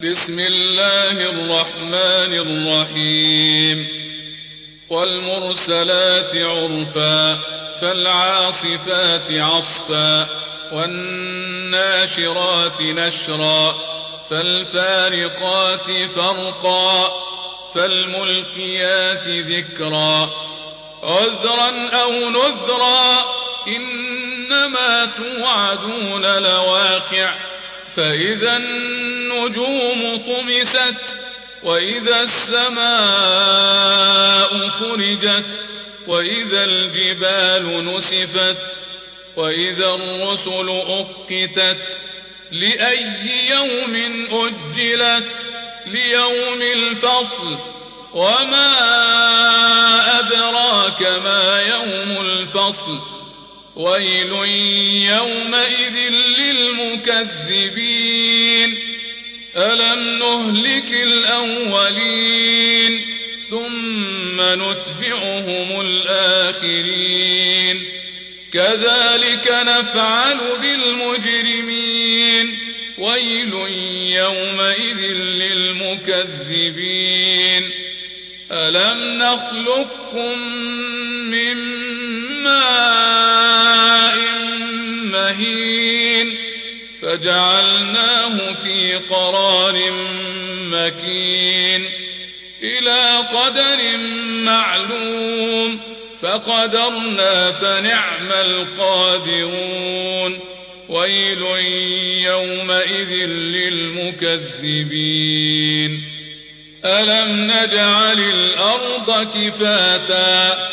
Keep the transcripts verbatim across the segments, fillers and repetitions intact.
بسم الله الرحمن الرحيم والمرسلات عرفا فالعاصفات عصفا والناشرات نشرا فالفارقات فرقا فالملقيات ذكرا عذرا أو نذرا إنما توعدون لواقع فإذا النجوم طمست وإذا السماء فرجت وإذا الجبال نسفت وإذا الرسل أقتت لأي يوم أجلت ليوم الفصل وما أدراك ما يوم الفصل ويل يومئذ للمكذبين ألم نهلك الأولين ثم نتبعهم الآخرين كذلك نفعل بالمجرمين ويل يومئذ للمكذبين ألم نخلقكم من ماء مهين فجعلناه في قرار مكين إلى قدر معلوم فقدرنا فنعم القادرون ويل يومئذ للمكذبين ألم نجعل الأرض كفاتا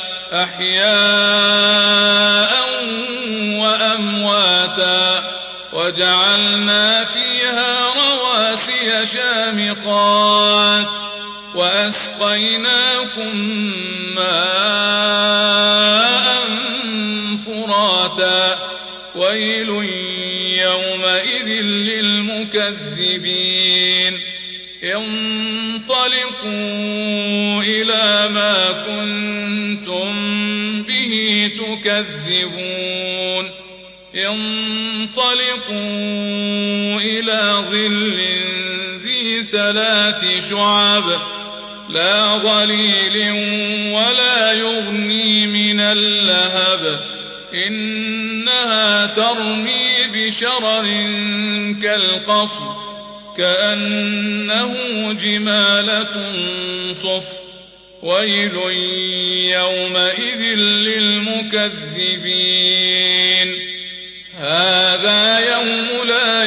أحياء وأمواتا وجعلنا فيها رواسي شامخات وأسقيناكم ماء فراتا ويل يومئذ للمكذبين انطلقوا إلى ما كنتم به تكذبون انطلقوا إلى ظل ذي ثلاث شعب لا ظليل ولا يغني من اللهب إنها ترمي بشرر كالقصر كأنه جمالة صفر ويل يومئذ للمكذبين هذا يوم لا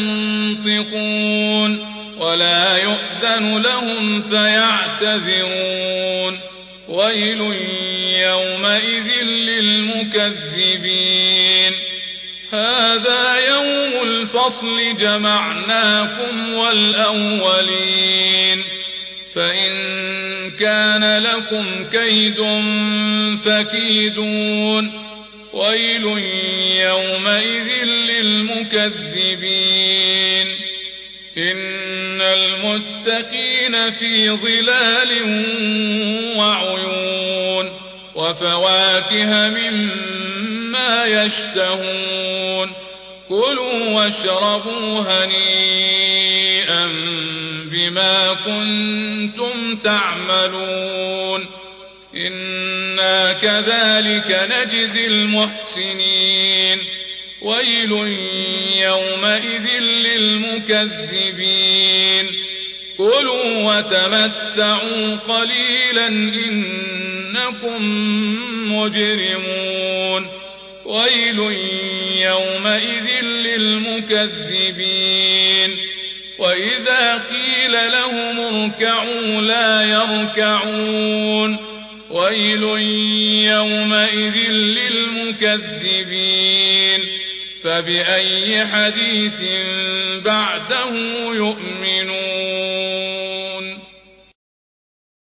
ينطقون ولا يؤذن لهم فيعتذرون ويل يومئذ للمكذبين هذا يوم الفصل جمعناكم والأولين فإن كان لكم كيد فكيدون ويل يومئذ للمكذبين إن المتقين في ظلال وعيون وفواكه مما يشتهون كلوا واشربوا هنيئا بما كنتم تعملون إنا كذلك نجزي المحسنين ويل يومئذ للمكذبين كلوا وتمتعوا قليلا إنكم مجرمون ويل يومئذ للمكذبين وإذا قيل لهم اركعوا لا يركعون ويل يومئذ للمكذبين فبأي حديث بعده يؤمنون